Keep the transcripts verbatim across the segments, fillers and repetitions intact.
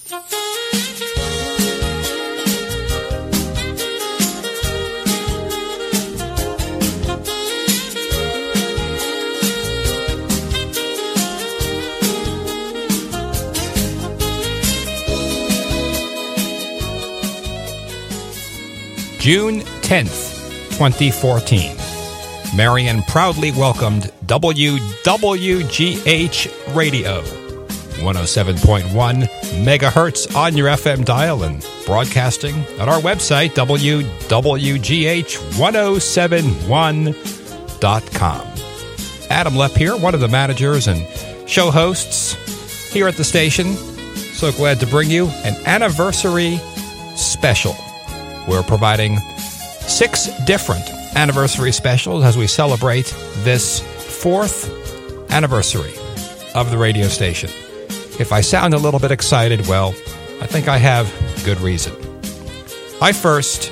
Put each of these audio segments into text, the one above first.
June tenth, twenty fourteen. Marion proudly welcomed W W G H Radio, one oh seven point one megahertz on your F M dial and broadcasting at our website, W W G H one oh seven one dot com. Adam Lepp here, one of the managers and show hosts here at the station. So glad to bring you an anniversary special. We're providing six different anniversary specials as we celebrate this fourth anniversary of the radio station. If I sound a little bit excited, well, I think I have good reason. I first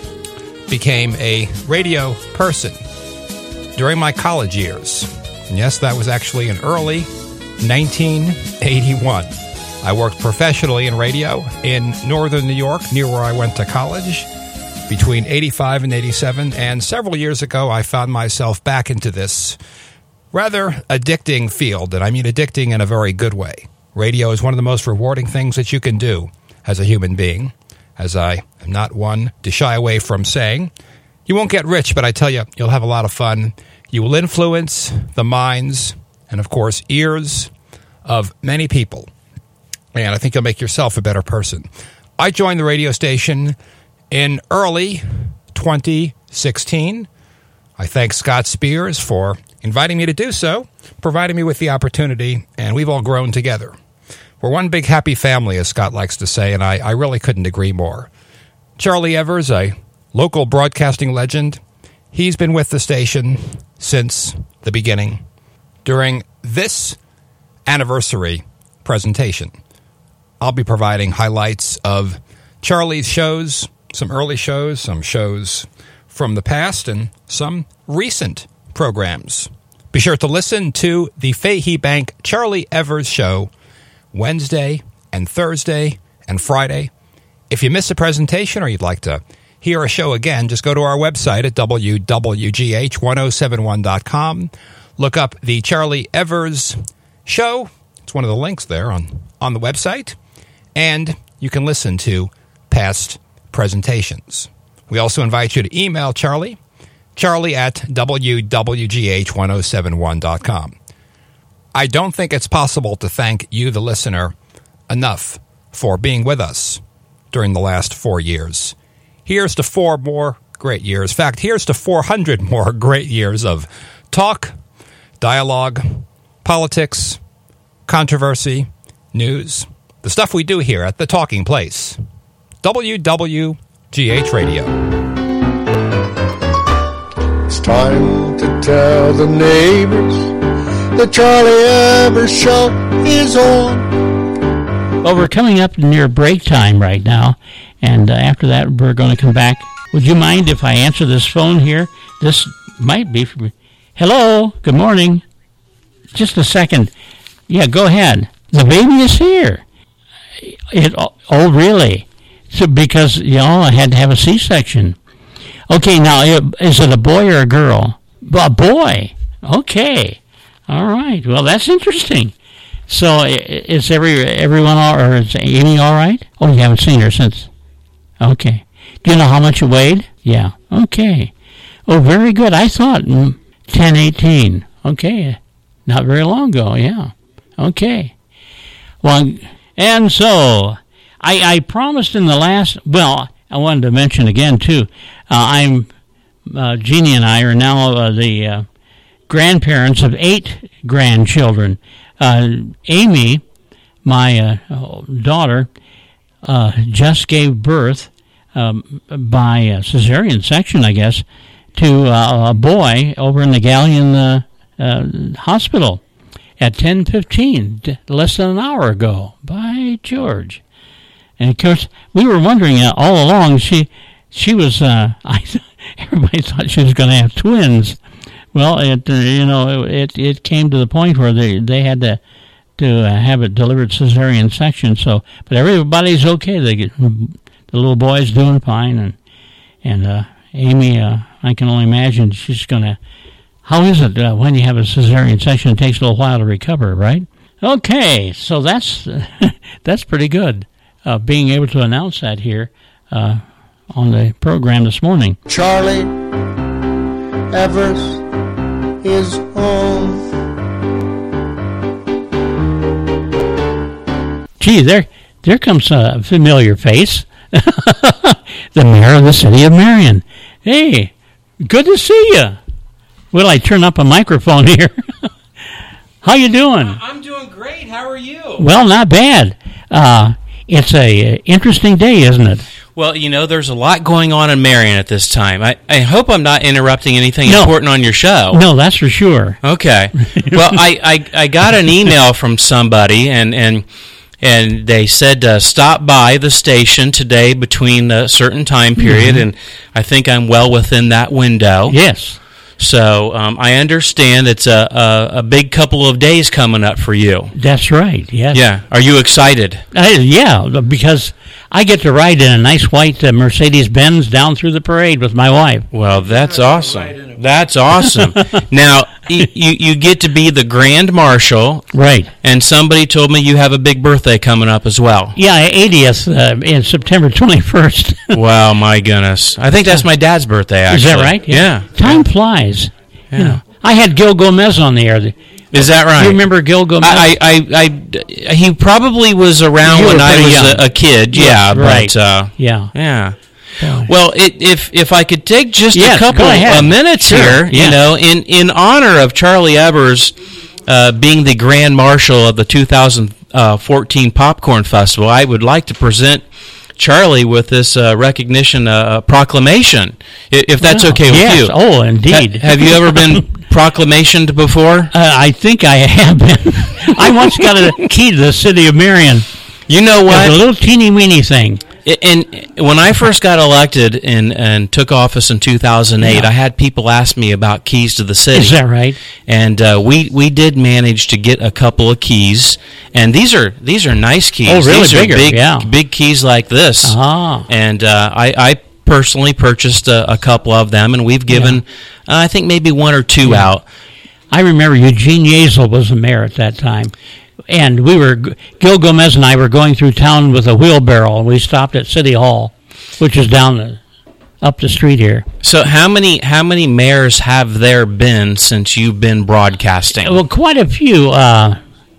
became a radio person during my college years. And yes, that was actually in early nineteen eighty-one. I worked professionally in radio in northern New York, near where I went to college, between eighty-five and eighty-seven. And several years ago, I found myself back into this rather addicting field, and I mean addicting in a very good way. Radio is one of the most rewarding things that you can do as a human being, as I am not one to shy away from saying. You won't get rich, but I tell you, you'll have a lot of fun. You will influence the minds and, of course, ears of many people. And I think you'll make yourself a better person. I joined the radio station in early twenty sixteen. I thank Scott Spears for inviting me to do so, providing me with the opportunity, and we've all grown together. We're one big happy family, as Scott likes to say, and I, I really couldn't agree more. Charlie Evers, a local broadcasting legend, he's been with the station since the beginning. During this anniversary presentation, I'll be providing highlights of Charlie's shows, some early shows, some shows from the past, and some recent programs. Be sure to listen to the Fahey Bank Charlie Evers Show Wednesday and Thursday and Friday. If you miss a presentation or you'd like to hear a show again, just go to our website at W W G H one oh seven one dot com. Look up the Charlie Evers Show. It's one of the links there on, on the website. And you can listen to past presentations. We also invite you to email Charlie, Charlie at W W G H one oh seven one dot com. I don't think it's possible to thank you, the listener, enough for being with us during the last four years. Here's to four more great years. In fact, here's to four hundred more great years of talk, dialogue, politics, controversy, news, the stuff we do here at The Talking Place. W W G H Radio. It's time to tell the neighbors the Charlie Evers Show is on. Well, we're coming up near break time right now, and uh, after that we're going to come back. Would you mind if I answer this phone here? This might be for me. Hello, good morning. Just a second. Yeah, go ahead. The baby is here. It, oh, really? So because, you know, I had to have a C-section. Okay, now, is it a boy or a girl? A boy. Okay. All right. Well, that's interesting. So is every everyone all, or is Amy all right? Oh, you haven't seen her since. Okay. Do you know how much it weighed? Yeah. Okay. Oh, very good. I thought ten, eighteen. Okay. Not very long ago. Yeah. Okay. Well, and so I, I promised in the last, well, I wanted to mention again, too, uh, I'm, uh, Jeannie and I are now uh, the uh, grandparents of eight grandchildren. Uh, Amy, my uh, daughter, uh, just gave birth um, by a cesarean section, I guess, to uh, a boy over in the Galleon uh, uh, Hospital at ten fifteen, less than an hour ago. By George. And, of course, we were wondering uh, all along, she she was, uh, I, everybody thought she was going to have twins. Well, it uh, you know, it it came to the point where they, they had to to uh, have it delivered cesarean section. So, but everybody's okay. They get, the little boy's doing fine, and and uh, Amy, uh, I can only imagine she's gonna. How is it uh, when you have a cesarean section? It takes a little while to recover, right? Okay, so that's that's pretty good. Uh, being able to announce that here uh, on the program this morning. Charlie Evers is home. Gee, there there comes a familiar face. The mayor of the city of Marion. Hey, good to see you. Will I turn up a microphone here? How you doing? I'm doing great. How are you? Well, not bad. Uh, it's a uh, interesting day, isn't it? Well, you know, there's a lot going on in Marion at this time. I, I hope I'm not interrupting anything No. important on your show. No, that's for sure. Okay. Well, I, I, I got an email from somebody, and, and and they said uh, stop by the station today between a certain time period, Mm-hmm. and I think I'm well within that window. Yes. So um, I understand it's a, a, a big couple of days coming up for you. That's right, yes. Yeah. Are you excited? I, yeah, because I get to ride in a nice white uh, Mercedes-Benz down through the parade with my wife. Well, that's awesome. That's awesome. Now, you, you you get to be the Grand Marshal, Right. and somebody told me you have a big birthday coming up as well. Yeah, eightieth uh, in September twenty-first. Wow, my goodness. I think that's my dad's birthday, Is actually. that right? Yeah. Time flies. Yeah. You know, I had Gil Gomez on the air. Is that right? You remember Gil Gomez? I, I, I, I, he probably was around You when were I pretty was young. a, a kid, Yes, yeah, right. but, uh, yeah. yeah. Boy. Well, it, if if I could take just Yes, a couple go ahead. of minutes Sure, here, yeah. you know, in, in honor of Charlie Evers uh, being the Grand Marshal of the two thousand fourteen Popcorn Festival, I would like to present Charlie with this uh, recognition uh, proclamation, i- if that's Wow. okay with yes. you. Oh, indeed. Ha- have you ever been proclamationed before? Uh, I think I have been. I once got a key to the city of Marion. You know It was what? a little teeny weeny thing. I- And when I first got elected and, and took office in two thousand eight, Yeah. I had people ask me about keys to the city. Is that right? And uh, we we did manage to get a couple of keys, and these are these are nice keys. Oh, really these bigger, are big yeah. big keys like this. Ah. And uh, I I personally purchased a, a couple of them, and we've given uh, I think maybe one or two Yeah. out. I remember Eugene Yazel was the mayor at that time. And we were, Gil Gomez and I were going through town with a wheelbarrow, and we stopped at City Hall, which is down the, up the street here. So how many how many mayors have there been since you've been broadcasting? Well, quite a few. Uh,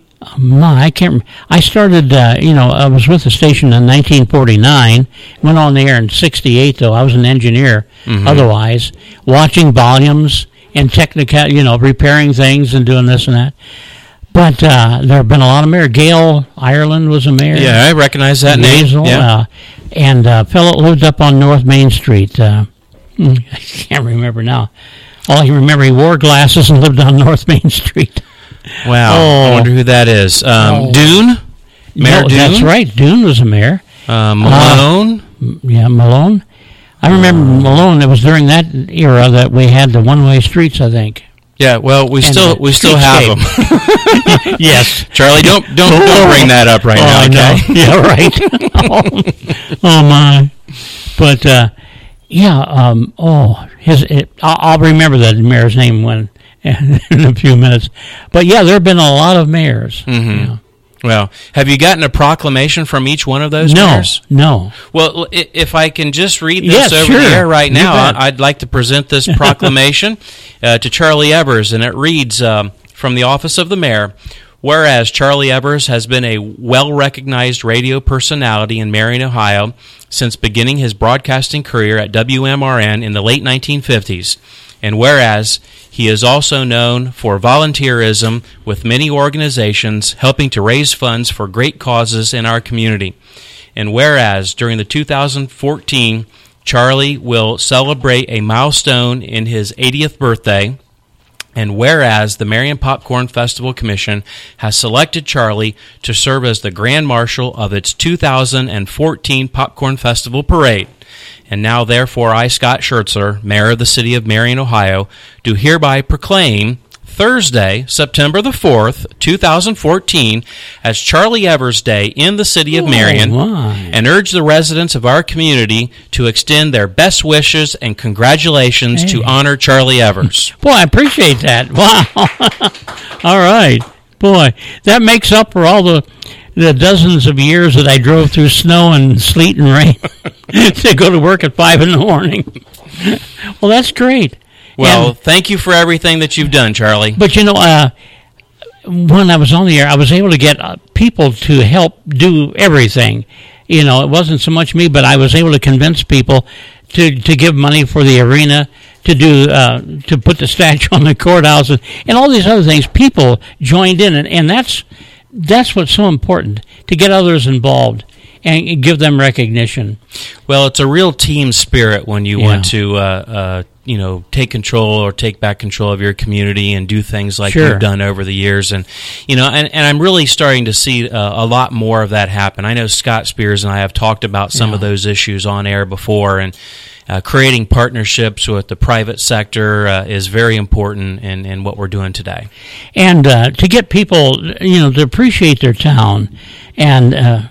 my, I can't. rem- I started. Uh, you know, I was with the station in nineteen forty-nine. Went on the air in sixty-eight. Though I was an engineer. Otherwise, watching volumes and technical. You know, repairing things and doing this and that. But uh, there have been a lot of mayors. Gail Ireland was a mayor. Yeah, I recognize that name. Yazel, Yeah. uh, and a fellow lived up on North Main Street. Uh, hmm, I can't remember now. All I remember, he wore glasses and lived on North Main Street. Wow, Oh. I wonder who that is. Um, Oh. Dune, Mayor No, Dune. That's right. Dune was a mayor. Uh, Malone. M- Yeah, Malone. I remember Malone. It was during that era that we had the one-way streets, I think. Yeah, well, we And still the we still have them. streetscape. Yes. Charlie, don't don't don't bring that up right oh, now, I know. okay? Yeah, right. oh, oh, my. But uh, yeah. Um, oh, his. It, I'll, I'll remember the mayor's name when in a few minutes. But yeah, there have been a lot of mayors. Mhm. Yeah. Well, have you gotten a proclamation from each one of those No, mayors? no. Well, i- if I can just read this Yes, over sure. the air right You now, bet. I- I'd like to present this proclamation uh, to Charlie Evers, and it reads um, from the office of the mayor. Whereas Charlie Evers has been a well-recognized radio personality in Marion, Ohio, since beginning his broadcasting career at W M R N in the late nineteen fifties. And whereas he is also known for volunteerism with many organizations helping to raise funds for great causes in our community. And whereas during the two thousand fourteen, Charlie will celebrate a milestone in his eightieth birthday. And whereas the Marion Popcorn Festival Commission has selected Charlie to serve as the Grand Marshal of its two thousand fourteen Popcorn Festival Parade. And now, therefore, I, Scott Schertzer, Mayor of the City of Marion, Ohio, do hereby proclaim Thursday, September the fourth, two thousand fourteen, as Charlie Evers Day in the city of Marion, oh my. and urge the residents of our community to extend their best wishes and congratulations hey. to honor Charlie Evers. Boy, I appreciate that. Wow. All right. Boy, that makes up for all the the dozens of years that I drove through snow and sleet and rain to go to work at five in the morning. Well, that's great. Well, and, thank you for everything that you've done, Charlie. But, you know, uh, when I was on the air, I was able to get uh, people to help do everything. You know, it wasn't so much me, but I was able to convince people to, to give money for the arena, to do uh, to put the statue on the courthouse, and, and all these other things. People joined in, and, and that's that's what's so important, to get others involved and give them recognition. Well, it's a real team spirit when you yeah. want to, uh, uh, you know, take control or take back control of your community and do things like sure. you've done over the years. And, you know, and, and I'm really starting to see uh, a lot more of that happen. I know Scott Spears and I have talked about some yeah. of those issues on air before, and uh, creating partnerships with the private sector uh, is very important in, in what we're doing today. And uh, to get people, you know, to appreciate their town, and uh,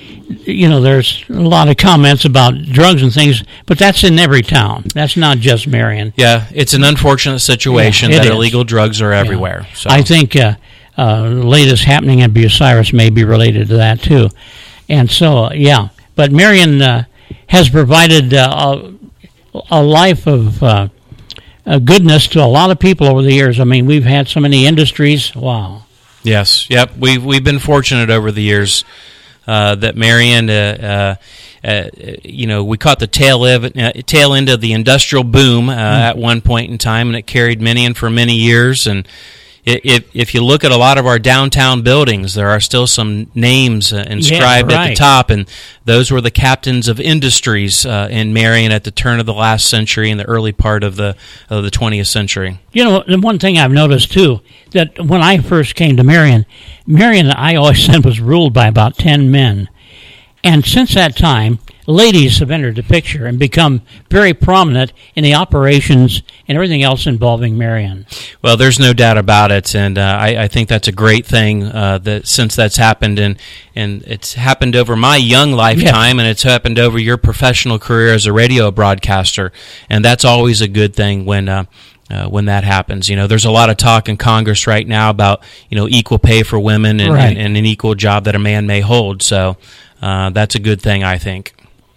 you know, there's a lot of comments about drugs and things, but that's in every town. That's not just Marion. Yeah, it's an unfortunate situation yeah, that is. illegal drugs are everywhere. Yeah. So. I think uh, uh, the latest happening in Bucyrus may be related to that, too. And so, yeah. But Marion uh, has provided uh, a, a life of uh, uh, goodness to a lot of people over the years. I mean, we've had so many industries. Wow. Yes, yep. We've, we've been fortunate over the years. Uh, that Marion, uh, uh, uh, you know, we caught the tail, of, uh, tail end of the industrial boom uh, mm. at one point in time, and it carried Marion for many years. And it, if if you look at a lot of our downtown buildings, there are still some names uh, inscribed yeah, right. at the top, and those were the captains of industries uh, in Marion at the turn of the last century and the early part of the of the twentieth century. You know, the one thing I've noticed, too, that when I first came to Marion, Marion, I always said, was ruled by about ten men. And since that time, ladies have entered the picture and become very prominent in the operations and everything else involving Marion. Well, there's no doubt about it, and uh, I, I think that's a great thing uh, that since that's happened, and, and it's happened over my young lifetime, yes. and it's happened over your professional career as a radio broadcaster, and that's always a good thing when uh, Uh, when that happens. You know, there's a lot of talk in Congress right now about, you know, equal pay for women and, right. and, and an equal job that a man may hold. So uh, that's a good thing, I think.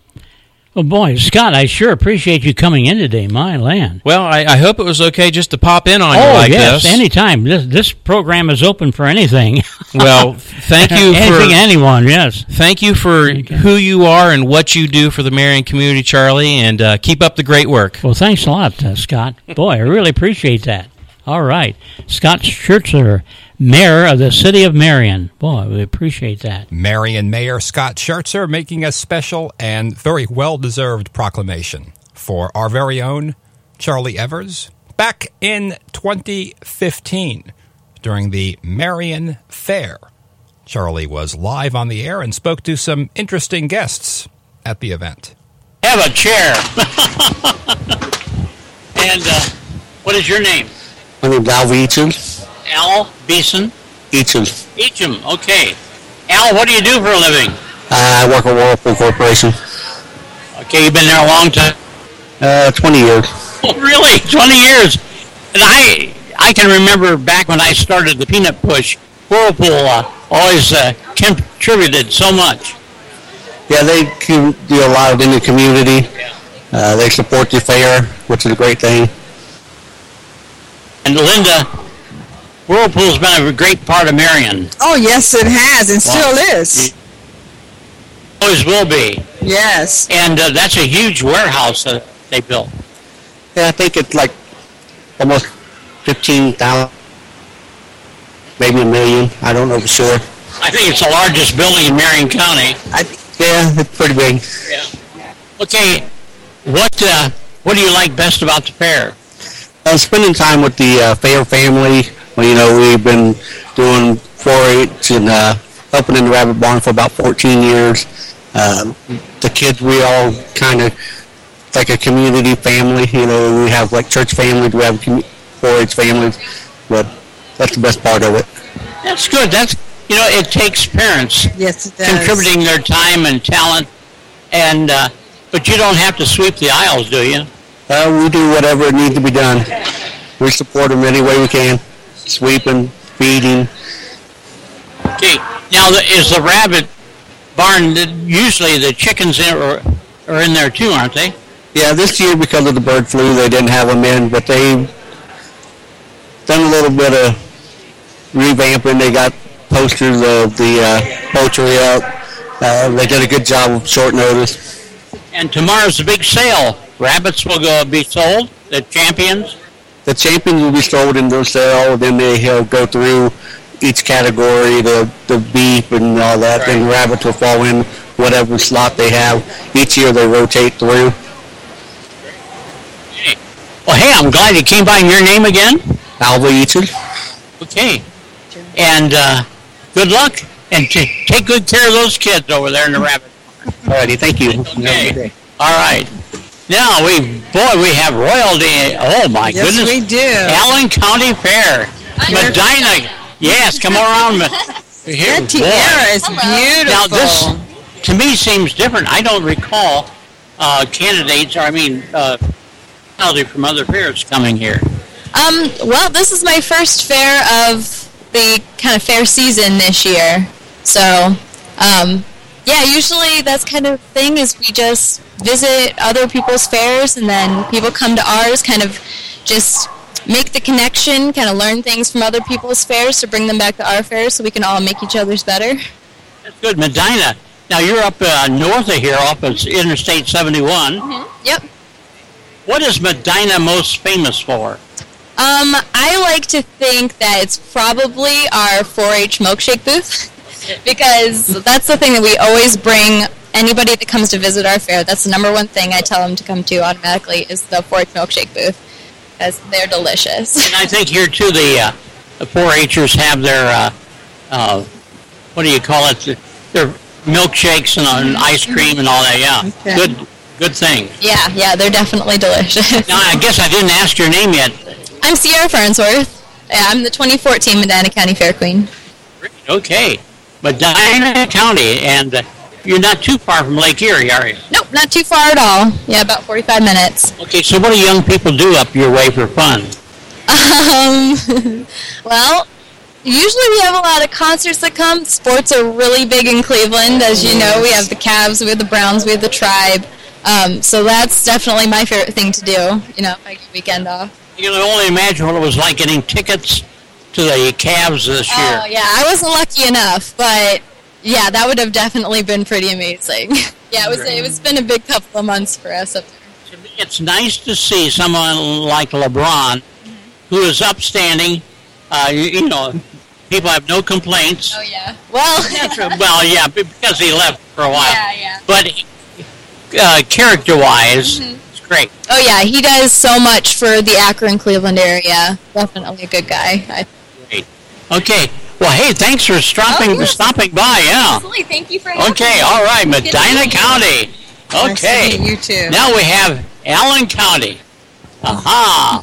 Well, boy, Scott, I sure appreciate you coming in today, my land. Well, I, I hope it was okay just to pop in on oh, you like yes, this. anytime. This this program is open for anything. Well, thank you anything, for anyone, yes. Thank you for okay. who you are and what you do for the Marion community, Charlie, and uh, keep up the great work. Well, thanks a lot, uh, Scott. Boy, I really appreciate that. All right. Scott Schertzer, Mayor of the City of Marion. Boy, we appreciate that. Marion Mayor Scott Schertzer making a special and very well-deserved proclamation for our very own Charlie Evers back in twenty fifteen during the Marion Fair. Charlie was live on the air and spoke to some interesting guests at the event. Have a chair. And uh, what is your name? My name is Al Beecham. Al Beeson? Beecham. Beecham, okay. Al, what do you do for a living? Uh, I work at Whirlpool Corporation. Okay, you've been there a long time? Uh, twenty years. Oh, really? twenty years? And I I can remember back when I started the Peanut Push, Whirlpool uh, always uh, contributed so much. Yeah, they can do a lot in the community. Yeah. Uh, they support the fair, which is a great thing. And Linda, Whirlpool's been a great part of Marion. Oh, yes, it has, and well, still is. Always will be. Yes. And uh, that's a huge warehouse that they built. Yeah, I think it's like almost fifteen thousand, maybe a million. I don't know for sure. I think it's the largest building in Marion County. I, yeah, it's pretty big. Yeah. Okay, what uh, what do you like best about the fair? Uh, spending time with the uh, fair family. Well, you know, we've been doing four H and uh, helping in the rabbit barn for about fourteen years. Um, the kids, we all kind of like a community family. You know, we have like church families, we have four H families. but that's the best part of it. That's good. That's you know, it takes parents Yes, it does. contributing their time and talent, and uh, but you don't have to sweep the aisles, do you? Uh, we do whatever needs to be done. We support them any way we can, sweeping, feeding. Okay. Now, the, is the rabbit barn, the, usually the chickens in, are, are in there too, aren't they? Yeah, this year because of the bird flu, they didn't have them in, but they've done a little bit of revamping. They got posters of the uh, poultry up. Uh, they did a good job with short notice. And tomorrow's the big sale. Rabbits will go be sold, the champions. The champions will be sold in their sale, then they will go through each category, the, the beef and all that, then rabbits will fall in whatever slot they have. Each year they rotate through. Well, hey, I'm glad you came by. Your name again? Alva Eaton. Okay. And uh, good luck, and t- take good care of those kids over there in the rabbit barn. All righty, thank you. Okay. All right. Now, we, boy, we have royalty. Oh, my Yes, goodness. we do. Allen County Fair. Medina. Yes, come around. Here, That tiara is beautiful. Now, this, to me, seems different. I don't recall uh, candidates, or I mean, uh, from other fairs coming here. Um, well, this is my first fair of the kind of fair season this year. So, um, yeah, usually that's kind of thing is we just visit other people's fairs and then people come to ours, kind of just make the connection, kind of learn things from other people's fairs to bring them back to our fair so we can all make each other's better. That's good. Medina. Now, you're up uh, north of here, off of Interstate seventy-one. Mm-hmm. Yep. What is Medina most famous for? Um, I like to think that it's probably our four H milkshake booth because that's the thing that we always bring anybody that comes to visit our fair. That's the number one thing I tell them to come to automatically is the four H milkshake booth because they're delicious. And I think here, too, the, uh, the four H'ers have their, uh, uh, what do you call it, their milkshakes and, uh, and ice cream and all that, yeah. Okay. Good good thing. Yeah, yeah, they're definitely delicious. Now, I guess I didn't ask your name yet. I'm Sierra Farnsworth. Yeah, I'm the twenty fourteen Medina County Fair Queen. Okay. Medina County, and uh, you're not too far from Lake Erie, are you? Nope, not too far at all. Yeah, about forty-five minutes. Okay, so what do young people do up your way for fun? Um, well, usually we have a lot of concerts that come. Sports are really big in Cleveland. As you know, we have the Cavs, we have the Browns, we have the Tribe. Um, so that's definitely my favorite thing to do, you know, if I get a weekend off. You can only imagine what it was like getting tickets to the Cavs this year. Oh, yeah, I wasn't lucky enough, but yeah, that would have definitely been pretty amazing. Yeah, it was, it was been a big couple of months for us up there. It's nice to see someone like LeBron, who is upstanding. Uh, you, you know, people have no complaints. Oh, yeah. Well, Well, yeah, because he left for a while. yeah, yeah. But uh, character-wise, Mhm. it's great. Oh, yeah, he does so much for the Akron, Cleveland area. Definitely a good guy. I Great. Okay. Well, hey, thanks for stopping Oh, yes. stopping by. Yeah. Absolutely. Thank you for having Okay. me. All right. Good to Medina meet you. County. Nice to Okay. meet you too. Now we have Allen County. Aha.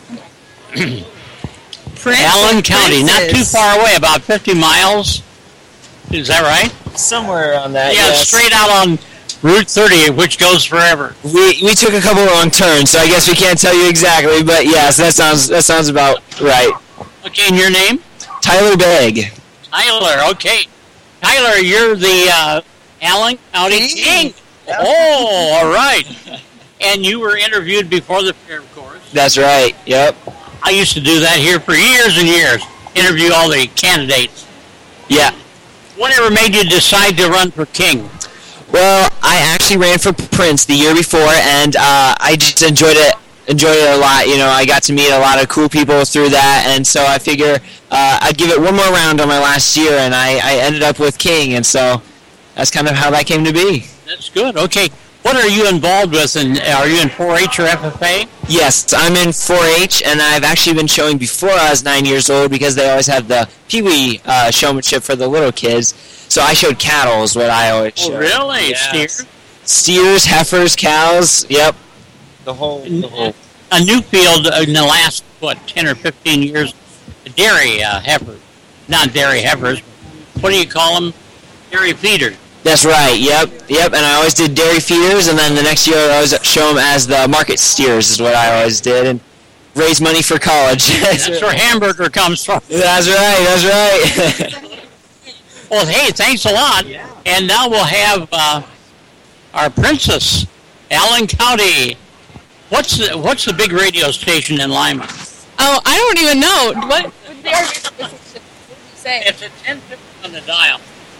Prince Allen and County, not too Princess. far away, about fifty miles. Is that right? Somewhere on that. Yeah, yes. straight out on Route thirty, which goes forever. We we took a couple wrong turns, so I guess we can't tell you exactly, but yes, that sounds that sounds about right. Okay, and your name? Tyler Begg. Tyler. Okay, Tyler, you're the uh, Allen County King. Oh, all right. And you were interviewed before the fair, of course. That's right. Yep. I used to do that here for years and years. Interview all the candidates. Yeah. Whatever made you decide to run for king? Well, I actually ran for Prince the year before, and uh, I just enjoyed it. Enjoyed it a lot. You know, I got to meet a lot of cool people through that, and so I figure uh, I'd give it one more round on my last year, and I, I ended up with King, and so that's kind of how that came to be. That's good. Okay. What are you involved with? And are you in four H or F F A? Yes, I'm in four H, and I've actually been showing before I was nine years old because they always have the Pee-wee uh, showmanship for the little kids. So I showed cattle is what I always Oh, showed. really? Yes. Steer? Steers, heifers, cows, yep. The whole, the whole. A new field in the last, what, ten or fifteen years dairy uh, heifers. Not dairy heifers. What do you call them? Dairy feeders. That's right. Yep, yep. And I always did dairy feeders, and then the next year I always show them as the market steers. Is what I always did, and raise money for college. That's where hamburger comes from. That's right. That's right. Well, hey, thanks a lot. And now we'll have uh, our princess, Allen County. What's the, what's the big radio station in Lima? Oh, I don't even know. What? What did you say? It's a ten fifty on the dial.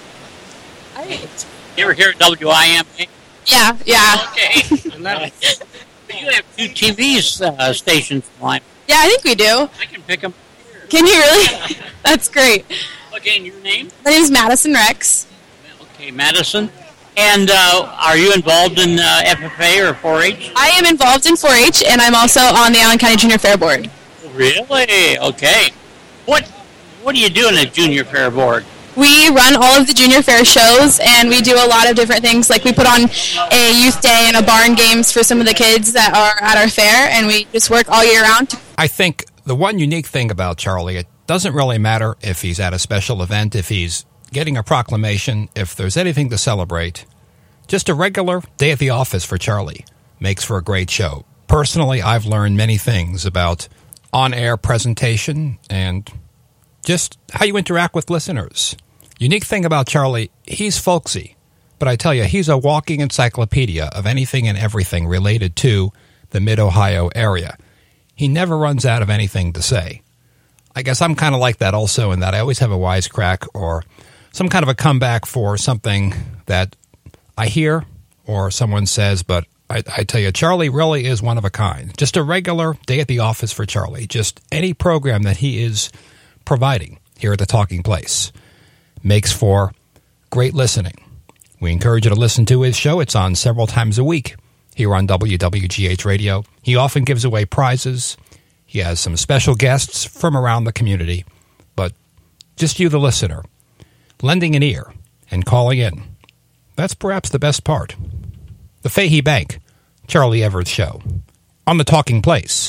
I, You ever hear W I M A? yeah, yeah. Okay. You have two T V uh, stations in Lima. Yeah, I think we do. I can pick them. Can you really? That's great. Okay, and your name? My name is Madison Rex. Okay, Madison. And uh, are you involved in uh, F F A or four H? I am involved in four H, and I'm also on the Allen County Junior Fair Board. Really? Okay. What What do you do in the Junior Fair Board? We run all of the Junior Fair shows, and we do a lot of different things. Like we put on a youth day and a barn games for some of the kids that are at our fair, and we just work all year round. I think the one unique thing about Charlie, it doesn't really matter if he's at a special event, if he's getting a proclamation, if there's anything to celebrate. Just a regular day at the office for Charlie makes for a great show. Personally, I've learned many things about on-air presentation and just how you interact with listeners. Unique thing about Charlie, he's folksy, but I tell you, he's a walking encyclopedia of anything and everything related to the Mid-Ohio area. He never runs out of anything to say. I guess I'm kind of like that also in that I always have a wisecrack or some kind of a comeback for something that I hear or someone says, but I, I tell you, Charlie really is one of a kind. Just a regular day at the office for Charlie. Just any program that he is providing here at the Talking Place makes for great listening. We encourage you to listen to his show. It's on several times a week here on W W G H Radio. He often gives away prizes. He has some special guests from around the community. But just you, the listener, lending an ear and calling in. That's perhaps the best part. The Fahey Bank, Charlie Evers Show, on the Talking Place,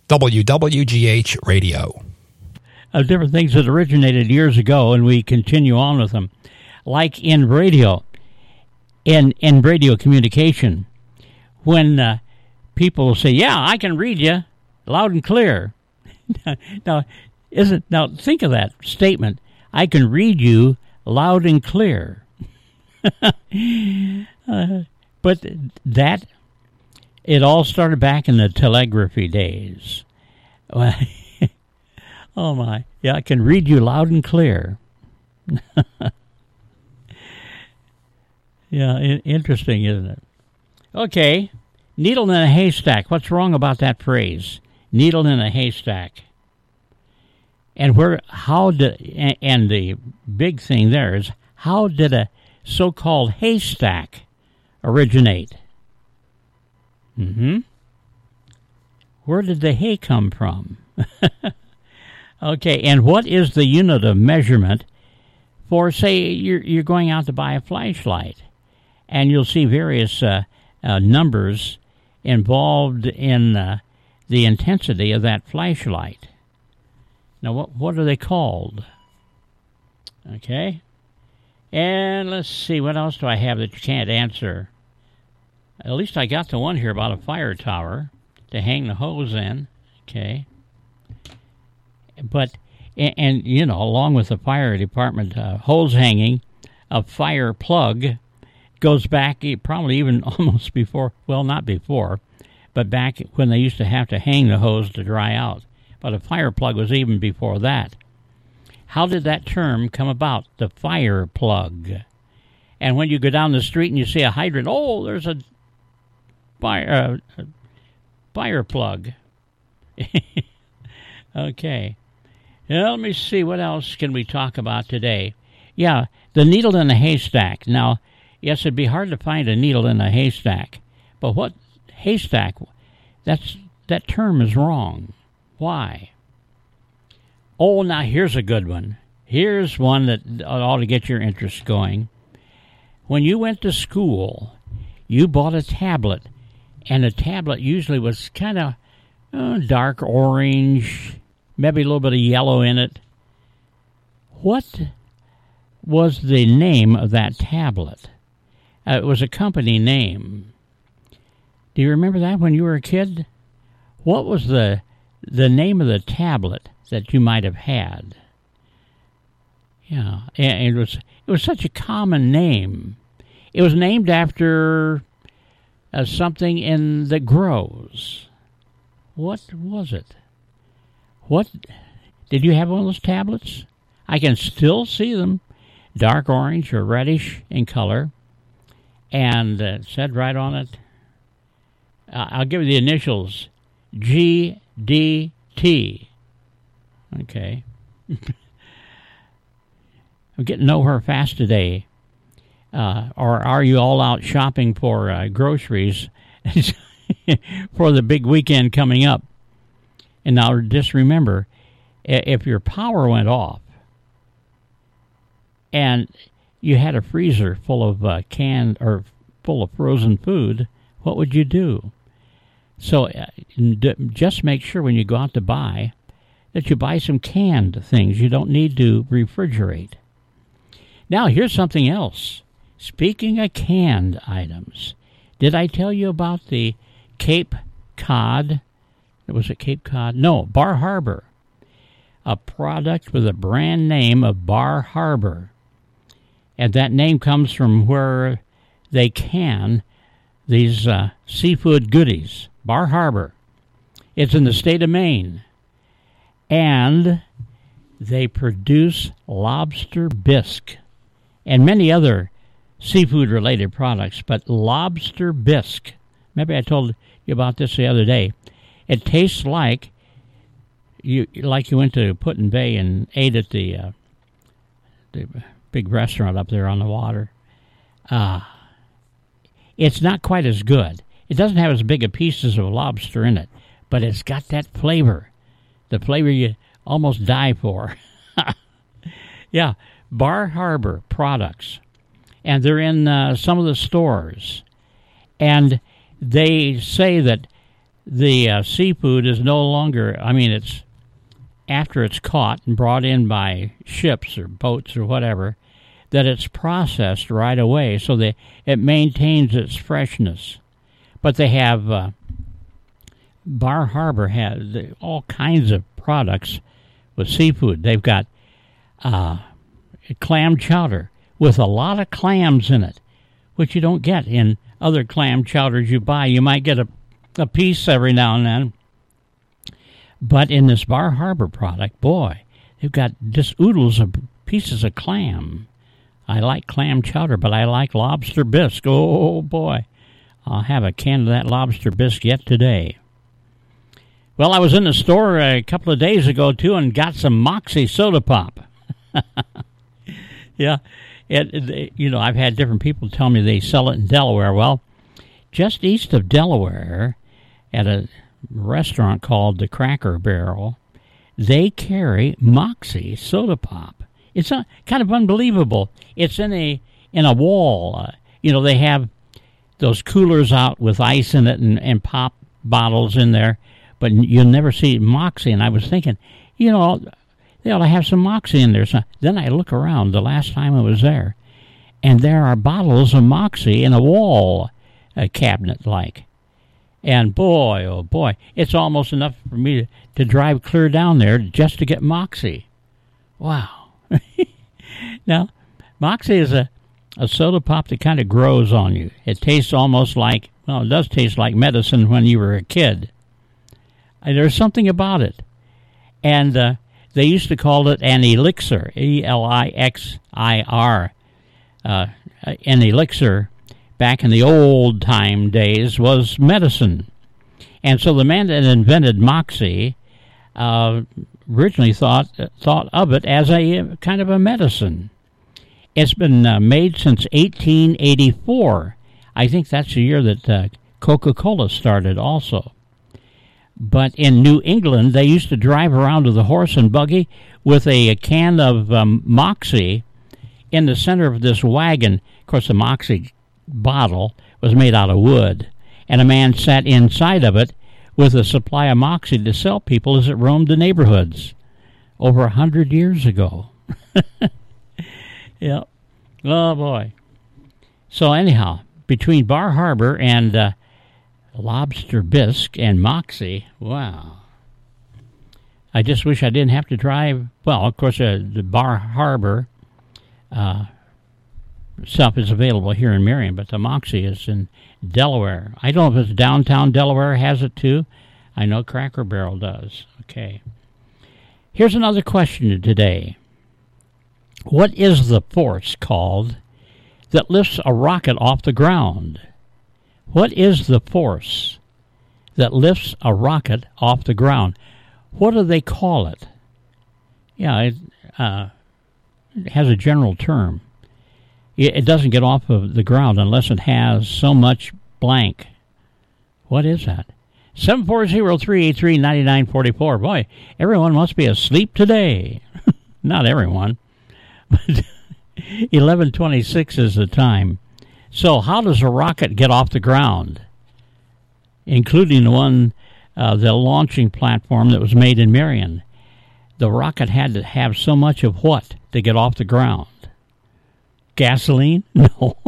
W W G H Radio. Of different things that originated years ago, and we continue on with them. Like in radio, in, in radio communication, when uh, people say, yeah, I can read you loud and clear. now, isn't now think of that statement. I can read you loud and clear. uh, but that, it all started back in the telegraphy days. Oh, my. Yeah, I can read you loud and clear. Yeah, I- interesting, isn't it? Okay, needle in a haystack. What's wrong about that phrase? Needle in a haystack. And where, how did, and, and the big thing there is, how did a so-called haystack originate? Mm-hmm. Where did the hay come from? Okay, and what is the unit of measurement for, say, you're, you're going out to buy a flashlight, and you'll see various uh, uh, numbers involved in uh, the intensity of that flashlight. Now, what what are they called? Okay, and let's see, what else do I have that you can't answer? At least I got the one here about a fire tower to hang the hose in. Okay. But, and, and, you know, along with the fire department uh, hose hanging, a fire plug goes back probably even almost before, well, not before, but back when they used to have to hang the hose to dry out. But a fire plug was even before that. How did that term come about, the fire plug? And when you go down the street and you see a hydrant, oh, there's a fire, uh, fire plug. Okay. Now, let me see, what else can we talk about today? Yeah, the needle in a haystack. Now, yes, it'd be hard to find a needle in a haystack, but what haystack? That's that term is wrong. Why? Oh, now here's a good one. Here's one that ought to get your interest going. When you went to school, you bought a tablet, and the tablet usually was kind of uh, dark orange, maybe a little bit of yellow in it. What was the name of that tablet? Uh, it was a company name. Do you remember that when you were a kid? What was the the name of the tablet that you might have had? Yeah, and it was it was such a common name. It was named after uh, something in that grows. What was it? What did you have one of those tablets? I can still see them, dark orange or reddish in color, and uh, it said right on it. Uh, I'll give you the initials, G D T. Okay. I'm getting nowhere fast today. Uh, or are you all out shopping for uh, groceries for the big weekend coming up? And now just remember, if your power went off and you had a freezer full of uh, canned or full of frozen food, what would you do? So uh, d- just make sure when you go out to buy that you buy some canned things. You don't need to refrigerate. Now, here's something else. Speaking of canned items, did I tell you about the Cape Cod? Was it Cape Cod? No, Bar Harbor. A product with a brand name of Bar Harbor. And that name comes from where they can these uh, seafood goodies. Bar Harbor. It's in the state of Maine. And they produce lobster bisque and many other seafood-related products, but lobster bisque. Maybe I told you about this the other day. It tastes like you like you went to Put-in Bay and ate at the uh, the big restaurant up there on the water. Uh, it's not quite as good. It doesn't have as big a pieces of lobster in it, but it's got that flavor, the flavor you almost die for. Yeah, Bar Harbor products, and they're in uh, some of the stores, and they say that the uh, seafood is no longer, I mean, it's after it's caught and brought in by ships or boats or whatever, that it's processed right away so that it maintains its freshness. But they have, uh, Bar Harbor has all kinds of products with seafood. They've got uh, clam chowder with a lot of clams in it, which you don't get in other clam chowders you buy. You might get a, a piece every now and then. But in this Bar Harbor product, boy, they've got just oodles of pieces of clam. I like clam chowder, but I like lobster bisque. Oh, boy. I'll have a can of that lobster bisque yet today. Well, I was in the store a couple of days ago, too, and got some Moxie Soda Pop. Yeah. It, it, you know, I've had different people tell me they sell it in Delaware. Well, just east of Delaware, at a restaurant called the Cracker Barrel, they carry Moxie Soda Pop. It's a, kind of unbelievable. It's in a in a wall. Uh, you know, they have those coolers out with ice in it and, and pop bottles in there, but you'll never see Moxie. And I was thinking, you know, they ought to have some Moxie in there. So then I look around the last time I was there, and there are bottles of Moxie in a wall uh, cabinet-like. And boy, oh boy, it's almost enough for me to, to drive clear down there just to get Moxie. Wow. Now, Moxie is a, a soda pop that kind of grows on you. It tastes almost like, well, it does taste like medicine when you were a kid. And there's something about it. And uh, they used to call it an elixir, E L I X I R. Uh, an elixir, back in the old time days, was medicine. And so the man that invented Moxie uh, originally thought thought of it as a kind of a medicine. It's been uh, made since eighteen eighty-four. I think that's the year that uh, Coca-Cola started also. But in New England, they used to drive around with a horse and buggy with a, a can of um, Moxie in the center of this wagon. Of course, the Moxie bottle was made out of wood, and a man sat inside of it with a supply of Moxie to sell people as it roamed the neighborhoods over a hundred years ago. Yeah. Oh, boy. So anyhow, between Bar Harbor and uh, Lobster Bisque and Moxie, wow. I just wish I didn't have to drive. Well, of course, uh, the Bar Harbor uh, stuff is available here in Marion, but the Moxie is in Delaware. I don't know if it's downtown Delaware has it too. I know Cracker Barrel does. Okay. Here's another question today. What is the force called that lifts a rocket off the ground? What is the force that lifts a rocket off the ground? What do they call it? Yeah, it, uh, it has a general term. It, it doesn't get off of the ground unless it has so much blank. What is that? seven four zero, three eight three, nine nine four four. Boy, everyone must be asleep today. Not everyone. But eleven twenty-six is the time. So how does a rocket get off the ground? Including the one, uh, the launching platform that was made in Marion. The rocket had to have so much of what to get off the ground? Gasoline? No.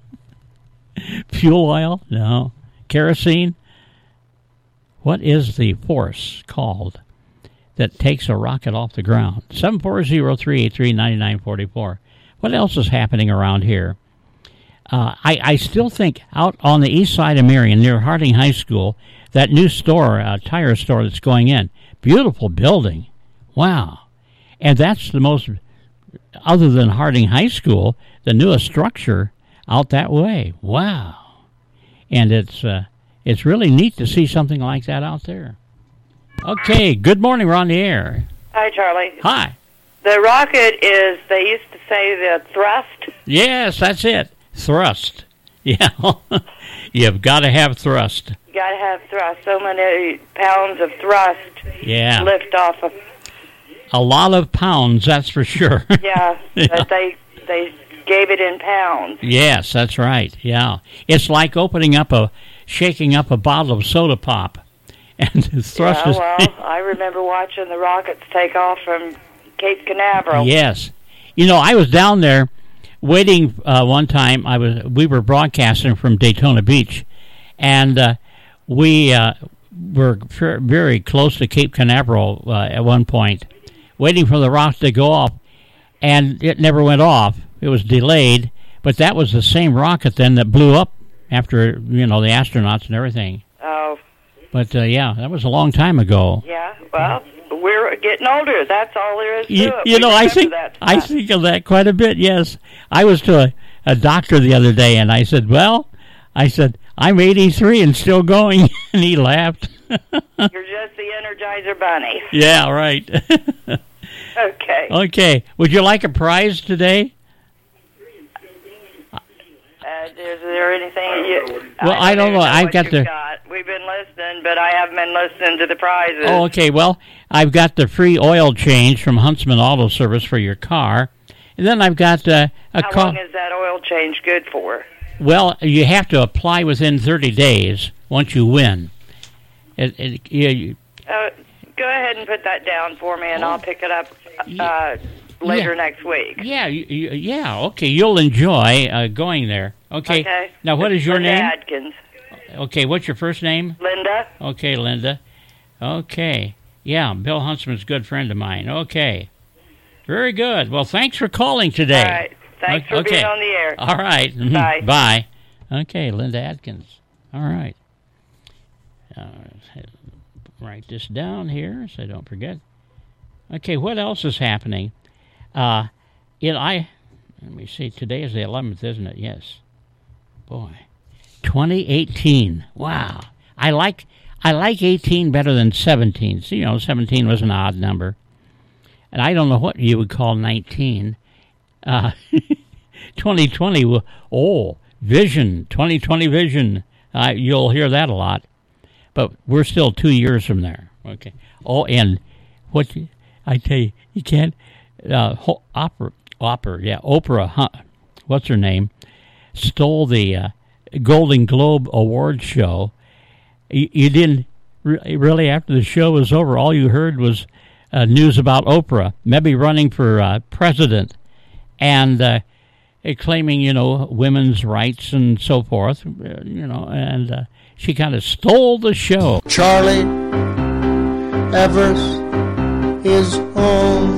Fuel oil? No. Kerosene? What is the force called that takes a rocket off the ground? seven four zero, three eight three, nine nine four four. What else is happening around here? Uh, I, I still think out on the east side of Marion, near Harding High School, that new store, uh, tire store that's going in, beautiful building. Wow. And that's the most, other than Harding High School, the newest structure out that way. Wow. And it's uh, it's really neat to see something like that out there. Okay, good morning. We're on the air. Hi, Charlie. Hi. The rocket is, they used to say the thrust. Yes, that's it. Thrust. Yeah. You've got to have thrust. You got to have thrust. So many pounds of thrust. Yeah. Lift off of. A lot of pounds, that's for sure. Yeah, Yeah. but they they gave it in pounds. Yes, that's right. Yeah. It's like opening up a, shaking up a bottle of soda pop. And the thrust Yeah, is... well, I remember watching the rockets take off from Cape Canaveral. Yes. You know, I was down there waiting uh, one time. I was we were broadcasting from Daytona Beach, and uh, we uh, were f- very close to Cape Canaveral uh, at one point, waiting for the rocket to go off, and it never went off. It was delayed, but that was the same rocket then that blew up after, you know, the astronauts and everything. Oh. But, uh, yeah, that was a long time ago. Yeah, well, we're getting older. That's all there is to You, it. you We know, I remember think that I stuff. think of that quite a bit. Yes, I was to a, a doctor the other day, and I said, "Well, I said I'm eighty-three and still going," and he laughed. You're just the Energizer Bunny. Yeah, right. Okay. Okay. Would you like a prize today? Uh, is there anything you... Well, I don't know. I've what got you've the- got. We've been listening, but I haven't been listening to the prizes. Oh, okay. Well, I've got the free oil change from Huntsman Auto Service for your car, and then I've got uh, a How car. long is that oil change good for? Well, you have to apply within thirty days once you win. It, it, you, you, Uh, go ahead and put that down for me, and I'll pick it up uh, later Yeah. next week. Yeah, you, you, yeah, okay. You'll enjoy uh, going there. Okay. Okay. Now, what is your Linda name? Adkins. Okay, what's your first name? Linda. Okay, Linda. Okay. Yeah, Bill Huntsman's a good friend of mine. Okay. Very good. Well, thanks for calling today. All right. Thanks for okay. being on the air. All right. Mhm. Bye. Bye. Okay, Linda Atkins. All right. Uh, write this down here so I don't forget. Okay, what else is happening? Uh, in I, let me see. Today is the eleventh, isn't it? Yes. Boy, twenty eighteen. Wow. I like I like eighteen better than seventeen. So, you know, seventeen was an odd number, and I don't know what you would call nineteen. Uh, twenty twenty. Oh, vision. twenty twenty vision. Uh, you'll hear that a lot. But we're still two years from there. Okay. Oh, and what you, I tell you, you can't. Uh, ho- opera, opera, yeah, Oprah. Huh, what's her name? Stole the uh, Golden Globe Award show. You, you didn't. re- really, after the show was over, all you heard was uh, news about Oprah, maybe running for uh, president, and uh, claiming, you know, women's rights and so forth, uh, you know, and uh, she kind of stole the show. Charlie Evers is home.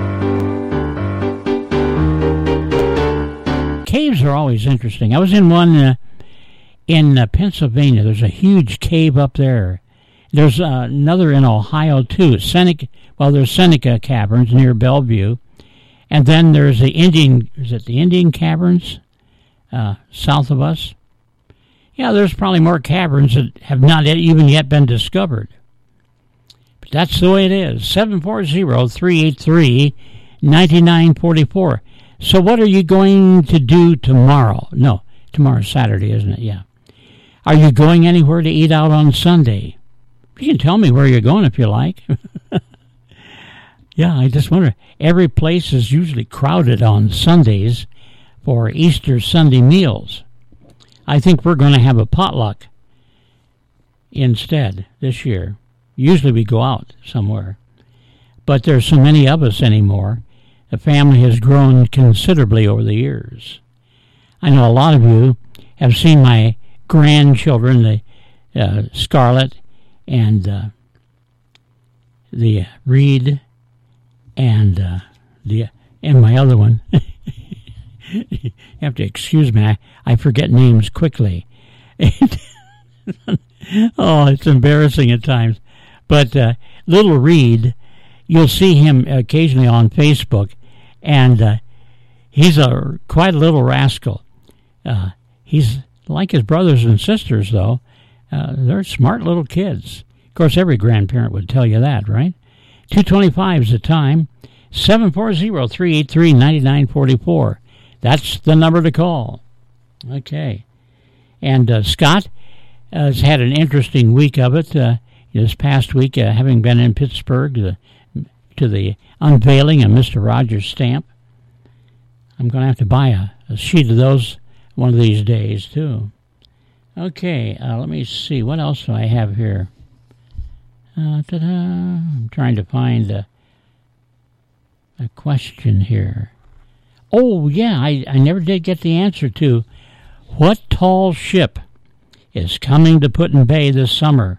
Caves are always interesting. I was in one uh, in uh, Pennsylvania. There's a huge cave up there. There's uh, another in Ohio, too. Seneca, well, there's Seneca Caverns near Bellevue. And then there's the Indian, is it the Indian Caverns uh, south of us? Yeah, there's probably more caverns that have not even yet been discovered. But that's the way it is. seven four zero, three eight three, nine nine four four. So what are you going to do tomorrow? No, tomorrow's Saturday, isn't it? Yeah. Are you going anywhere to eat out on Sunday? You can tell me where you're going if you like. Yeah, I just wonder. Every place is usually crowded on Sundays for Easter Sunday meals. I think we're going to have a potluck instead this year. Usually we go out somewhere. But there's so many of us anymore. The family has grown considerably over the years. I know a lot of you have seen my grandchildren, the uh, Scarlett and uh, the Reed and uh, the and my other one. You have to excuse me. I, I forget names quickly. Oh, it's embarrassing at times. But uh, little Reed, you'll see him occasionally on Facebook, and uh, he's a quite a little rascal. Uh, he's like his brothers and sisters, though. Uh, they're smart little kids. Of course, every grandparent would tell you that, right? two twenty-five is the time. seven four zero, three eight three, nine nine four four. That's the number to call. Okay. And uh, Scott uh, has had an interesting week of it. Uh, this past week, uh, having been in Pittsburgh uh, to the unveiling of Mister Rogers' stamp. I'm going to have to buy a, a sheet of those one of these days, too. Okay, uh, let me see. What else do I have here? Uh, ta-da. I'm trying to find a, a question here. Oh, yeah, I, I never did get the answer to what tall ship is coming to Put-in-Bay this summer?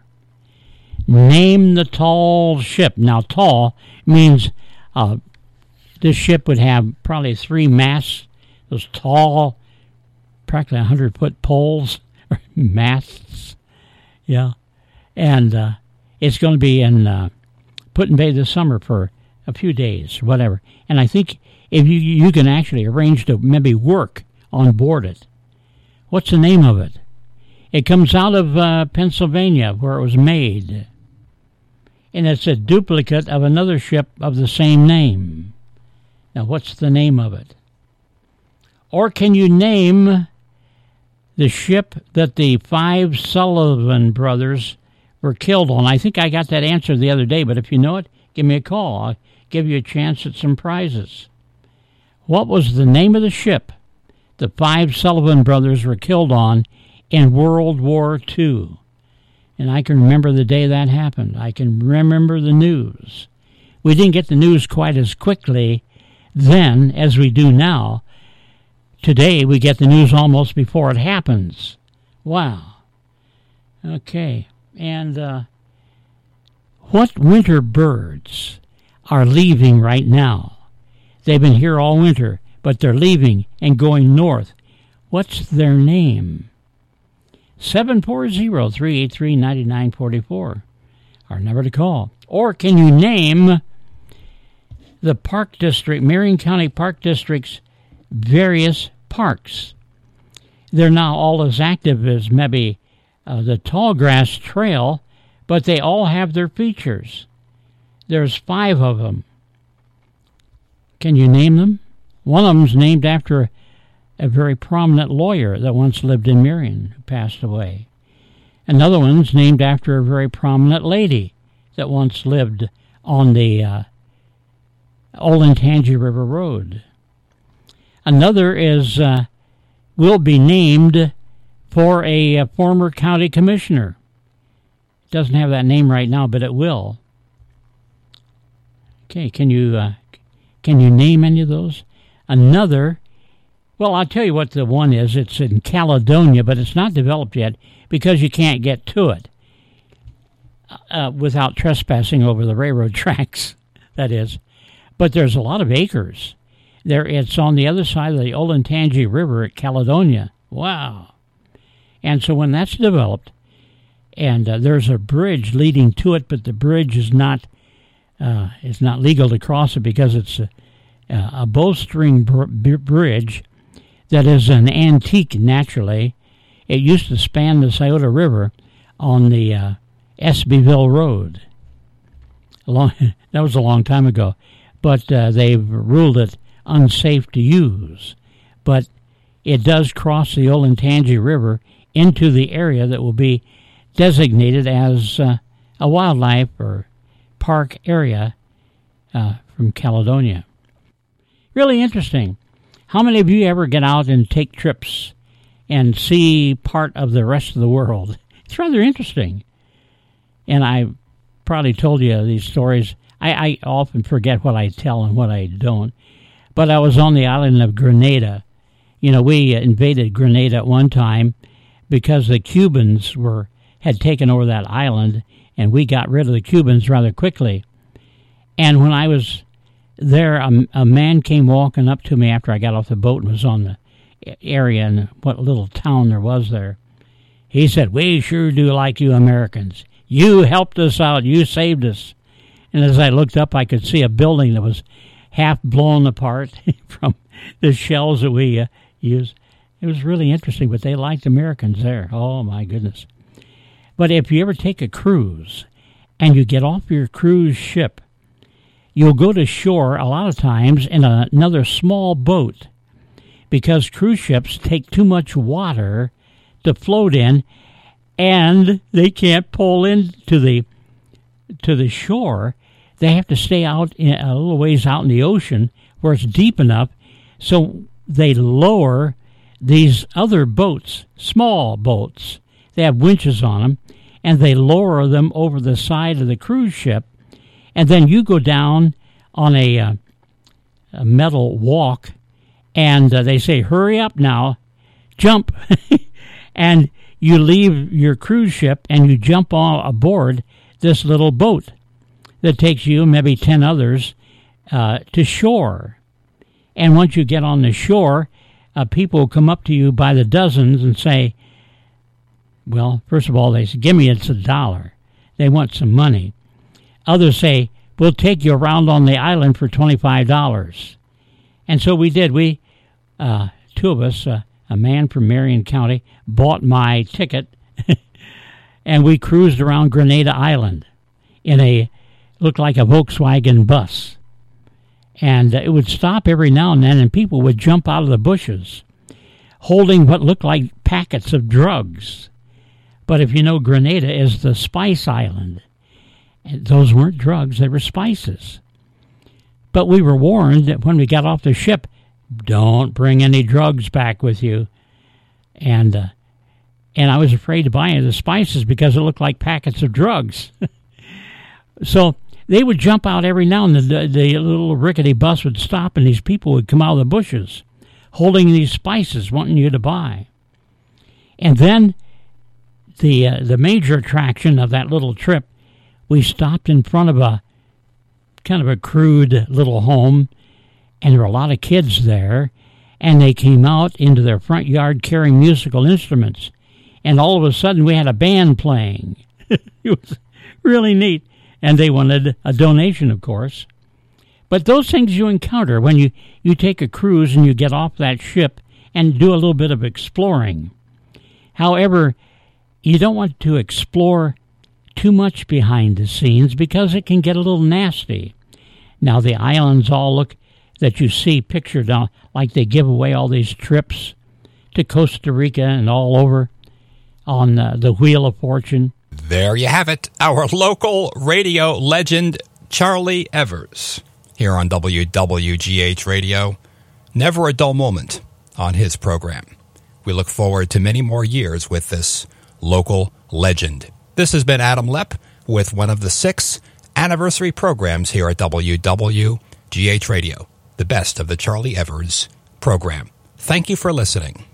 Name the tall ship. Now, tall means uh, this ship would have probably three masts, those tall, practically one hundred foot poles, or masts. Yeah. And uh, it's going to be in uh, Put-in-Bay this summer for a few days, whatever. And I think if you you can actually arrange to maybe work on board it. What's the name of it? It comes out of uh, Pennsylvania, where it was made. And it's a duplicate of another ship of the same name. Now, what's the name of it? Or can you name the ship that the five Sullivan brothers were killed on? I think I got that answer the other day, but if you know it, give me a call. I'll give you a chance at some prizes. What was the name of the ship the five Sullivan brothers were killed on in World War Two? And I can remember the day that happened. I can remember the news. We didn't get the news quite as quickly then as we do now. Today we get the news almost before it happens. Wow. Okay. And uh, what winter birds are leaving right now? They've been here all winter, but they're leaving and going north. What's their name? seven four zero, three eight three, nine nine four four, our number to call. Or can you name the Park District, Marion County Park District's various parks? They're now all as active as maybe uh, the Tallgrass Trail, but they all have their features. There's five of them. Can you name them? One of them's named after a, a very prominent lawyer that once lived in Marion, who passed away. Another one's named after a very prominent lady that once lived on the uh, Olentangy River Road. Another is uh, will be named for a, a former county commissioner. doesn't have that name right now, but it will. Okay, can you uh, can you name any of those? Another, well, I'll tell you what the one is. It's in Caledonia, but it's not developed yet because you can't get to it uh, without trespassing over the railroad tracks, that is. But there's a lot of acres. There, it's on the other side of the Olentangy River at Caledonia. Wow. And so when that's developed, and uh, there's a bridge leading to it, but the bridge is not uh, it's not legal to cross it because it's a, a bowstring br- br- bridge that is an antique naturally. It used to span the Scioto River on the uh, Espyville Road. A long, that was a long time ago. But uh, they've ruled it unsafe to use. But it does cross the Olentangy River into the area that will be designated as uh, a wildlife or park area uh, from Caledonia. Really interesting. How many of you ever get out and take trips and see part of the rest of the world? It's rather interesting. And I probably told you these stories. I, I often forget what I tell and what I don't. But I was on the island of Grenada. You know, we invaded Grenada at one time because the Cubans were had taken over that island, and we got rid of the Cubans rather quickly. And when I was there, a, a man came walking up to me after I got off the boat and was on the area and what little town there was there. He said, "We sure do like you Americans. You helped us out. You saved us." And as I looked up, I could see a building that was half blown apart from the shells that we uh, used. It was really interesting, but they liked Americans there. Oh, my goodness. But if you ever take a cruise and you get off your cruise ship, you'll go to shore a lot of times in a, another small boat because cruise ships take too much water to float in, and they can't pull into the to the shore. They have to stay out in, a little ways out in the ocean where it's deep enough, so they lower these other boats, small boats. They have winches on them, and they lower them over the side of the cruise ship, and then you go down on a, uh, a metal walk, and uh, they say, "Hurry up now, jump," and you leave your cruise ship, and you jump on aboard this little boat that takes you, maybe ten others, uh, to shore. And once you get on the shore, uh, people will come up to you by the dozens and say, well, first of all, they say, "Give me it's a dollar." They want some money. Others say, "We'll take you around on the island for twenty-five dollars. And so we did. We, uh, two of us, uh, a man from Marion County, bought my ticket, and we cruised around Grenada Island in a, looked like a Volkswagen bus. And uh, it would stop every now and then, and people would jump out of the bushes, holding what looked like packets of drugs. But if you know, Grenada is the spice island. And those weren't drugs, they were spices. But we were warned that when we got off the ship, don't bring any drugs back with you. And uh, and I was afraid to buy any of the spices because it looked like packets of drugs. So they would jump out every now and then. The, the little rickety bus would stop, and these people would come out of the bushes holding these spices, wanting you to buy. And then the uh, the major attraction of that little trip, we stopped in front of a kind of a crude little home, and there were a lot of kids there, and they came out into their front yard carrying musical instruments, and all of a sudden we had a band playing. It was really neat, and they wanted a donation, of course. But those things you encounter when you, you take a cruise and you get off that ship and do a little bit of exploring. However, you don't want to explore too much behind the scenes because it can get a little nasty. Now, the islands all look that you see pictured on, like they give away all these trips to Costa Rica and all over on uh, the Wheel of Fortune. There you have it, our local radio legend, Charlie Evers, here on W W G H Radio. Never a dull moment on his program. We look forward to many more years with this local legend. This has been Adam Lepp with one of the six anniversary programs here at W W G H Radio, the best of the Charlie Evers program. Thank you for listening.